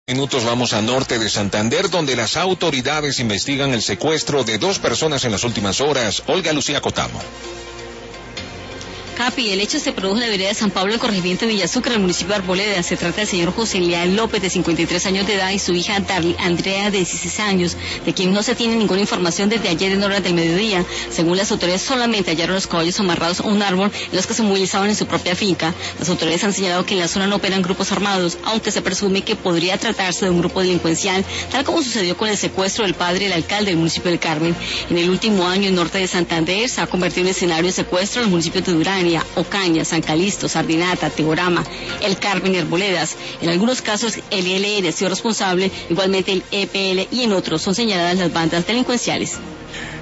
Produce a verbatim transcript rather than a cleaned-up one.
Minutos vamos a norte de Santander, donde las autoridades investigan el secuestro de dos personas en las últimas horas. Olga Lucía Cotamo. Capi, el hecho se produjo en la vereda de San Pablo, en corregimiento de Villasucre, en el municipio de Arboleda. Se trata del señor José Leal López, de cincuenta y tres años de edad, y su hija Darly Andrea, de dieciséis años, de quien no se tiene ninguna información desde ayer en horas del mediodía. Según las autoridades, solamente hallaron los caballos amarrados a un árbol en los que se movilizaban en su propia finca. Las autoridades han señalado que en la zona no operan grupos armados, aunque se presume que podría tratarse de un grupo delincuencial, tal como sucedió con el secuestro del padre del alcalde del municipio del Carmen. En el último año, el norte de Santander se ha convertido en escenario de secuestro en los municipios de Durán, Ocaña, San Calixto, Sardinata, Teorama, El Carmen y Arboledas. En algunos casos el E L N ha sido responsable, igualmente el E P L, y en otros son señaladas las bandas delincuenciales.